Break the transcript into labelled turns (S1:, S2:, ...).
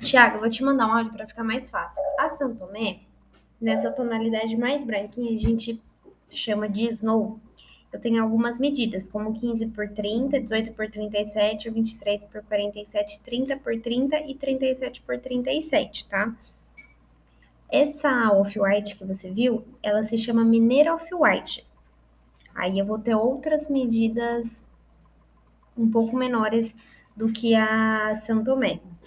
S1: Tiago, eu vou te mandar um áudio para ficar mais fácil. A Santomé, nessa tonalidade mais branquinha, a gente chama de Snow. Eu tenho algumas medidas, como 15 por 30, 18 por 37, 23 por 47, 30 por 30 e 37 por 37, tá? Essa off-white que você viu, ela se chama Mineira Off-White. Aí eu vou ter outras medidas um pouco menores do que a Santomé.